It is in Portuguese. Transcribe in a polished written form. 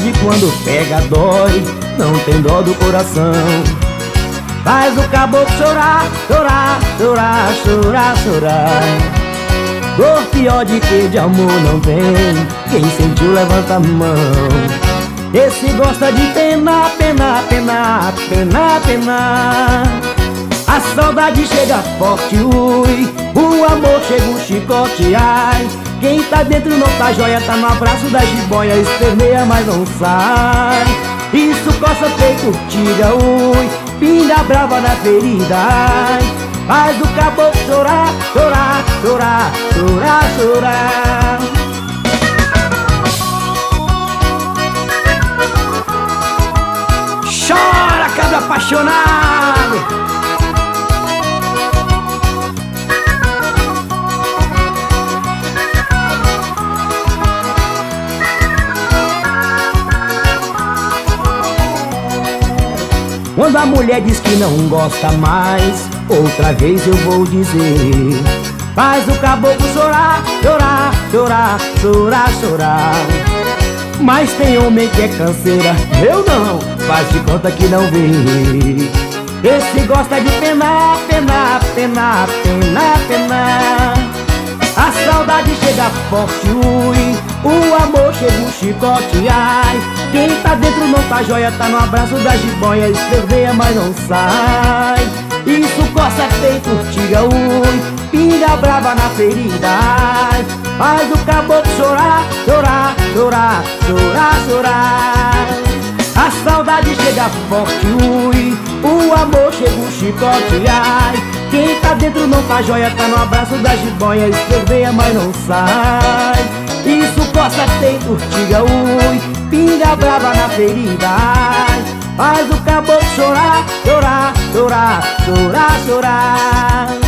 saudade quando pega dói, não tem dó do coração. Faz o caboclo chorar, chorar, chorar, chorar, chorar. Dor pior de que de amor não tem, quem sentiu levanta a mão. Esse gosta de penar, penar, penar, penar, penar. A saudade chega forte, ui, o amor chega um chicote, ai. Quem tá dentro não tá joia, tá no abraço da jiboia, esperneia mas não sai. Isso coça feito urtiga, ui, pinga brava na ferida, ai. Faz o caboclo chorar, chorar, chorar, chorar, chorar. Chora, cabra apaixonado. Quando a mulher diz que não gosta mais, outra vez eu vou dizer: faz o caboclo chorar, chorar, chorar, chorar, chorar. Mas tem homem que é canseira, eu não, faz de conta que não vê. Esse gosta de penar, penar, penar, penar, penar. A saudade chega forte, ui, o amor chega um chicote, ai. Quem tá dentro não tá joia, tá no abraço da jiboia, esperneia mas não sai. Isso coça feito urtiga, ui, pinga brava na ferida, ai. Faz o caboclo chorar, chorar, chorar, chorar, chorar. A saudade chega forte, ui, o amor chega um chicote, ai. Quem tá dentro não tá joia, tá no abraço da jiboia, esperneia mas não sai. Isso coça feito urtiga, ui, pinga brava na ferida, ai. Faz o caboclo chorar, chorar, chorar, chorar, chorar.